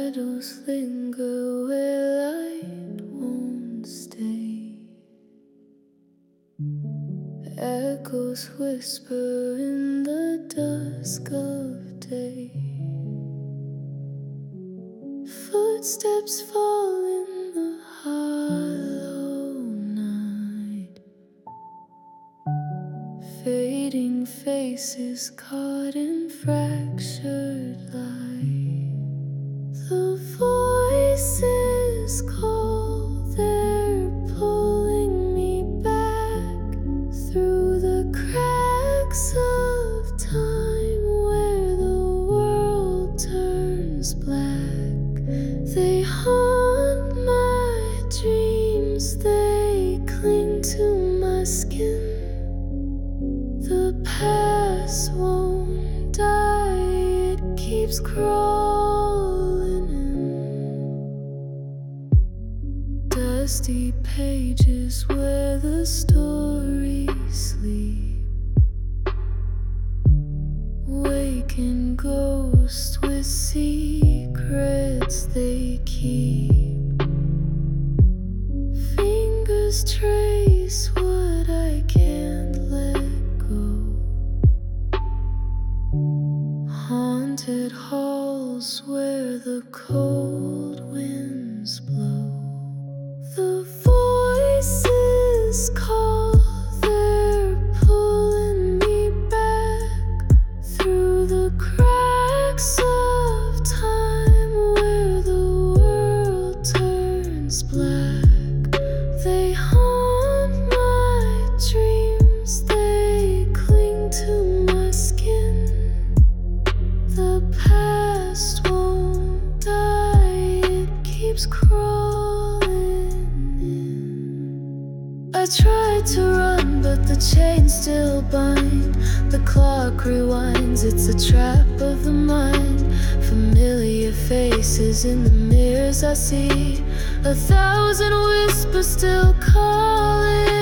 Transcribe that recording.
Shadows linger where light won't stay. Echoes whisper in the dusk of day. Footsteps fall in the hollow night. Fading faces caught in fractured light. The voices call, they're pulling me back through the cracks of time where the world turns black. They haunt my dreams, they cling to my skin. The past won't die, it keeps crawling in. Dusty pages where the stories sleep. Waking ghosts with secrets they keep. Fingers trace what I can't let go. Haunted halls where the cold winds blow. The voices call, they're pulling me back through the cracks of time where the world turns black. They haunt my dreams, they cling to my skin. The past won't die, it keeps crawling in. I tried to run, but the chains still bind. The clock rewinds, it's a trap of the mind. Familiar faces in the mirrors I see. 1,000 whispers still calling.